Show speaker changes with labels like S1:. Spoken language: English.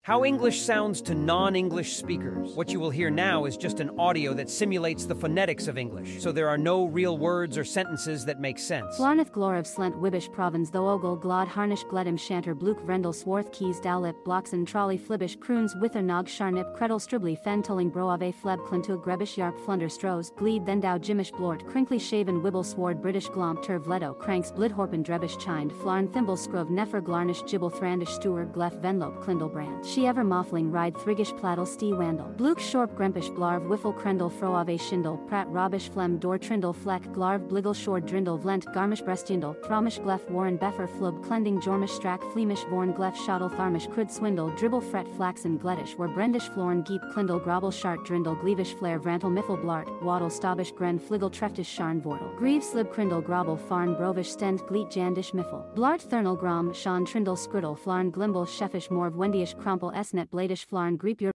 S1: How English sounds to non-English speakers. What you will hear now is just an audio that simulates the phonetics of English, so there are no real words or sentences that make sense.
S2: Flarneth glorv slent wibbish provins tho ogle glod harnish gledem shanter bluk vrendel swarth keys dowlip bloxen trolley flibbish prunes withernog sharnip credel stribly fen tulling broave fleb clintug grebish yarp flunder strows gleed then dow jimish blort crinkly shaven wibble sword British glomp turv leto cranks blidhorpen drebish chind flarn thimble scrove nefer glarnish gibble thrandish steward glef venlop klindlebrand she ever moffling ride thrigish pladdle stee wandle bluk shorp grempish blarv wiffle krendel froave shindle prat robish flem door trindle fleck glarv bliggle shord drindle vlent garmish breastjindle thromish glef warren beffer flub clending jormish strack flemish vorn glef shottle tharmish crud swindle dribble fret flaxen gledish where brendish florn geep clindle grobble shart drindle gleavish flare vrantle miffle blart waddle stobbish gren fliggle treftish sharn vortle grieve slib crindle grobble farn brovish stend gleet jandish miffle blart thernal grom shan trindle scriddle flarn glimble shefish morv wendyish crumple esnet bladish flarn greep your